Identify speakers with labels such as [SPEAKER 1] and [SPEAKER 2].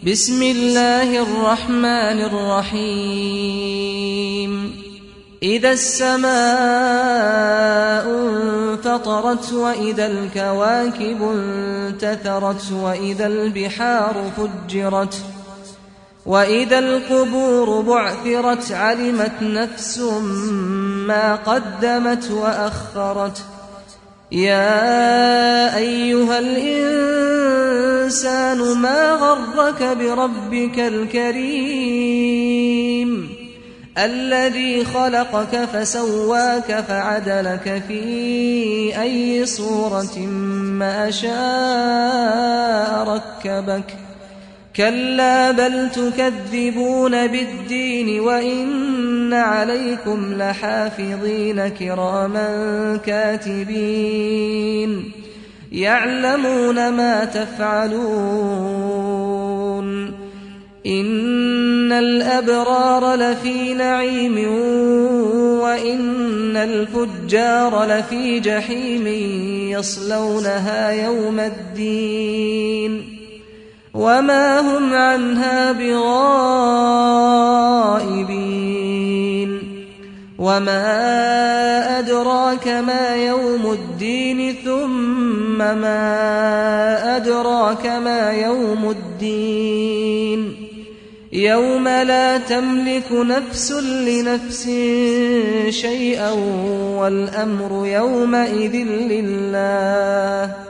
[SPEAKER 1] بسم الله الرحمن الرحيم إذا السماء انفطرت وإذا الكواكب انتثرت وإذا البحار فجرت وإذا القبور بعثرت علمت نفس ما قدمت وأخرت يا أيها الإنسان ما غرك بربك الكريم الذي خلقك فسواك فعدلك في أي صورة ما شاء ركبك كلا بل تكذبون بالدين وإن عليكم لحافظين كراما كاتبين يعلمون ما تفعلون إن الأبرار لفي نعيم وإن الفجار لفي جحيم يصلونها يوم الدين وما هم عنها بغائبين وما أدراك ما يوم الدين ثم ما أدراك ما يوم الدين يوم لا تملك نفس لنفس شيئا والأمر يومئذ لله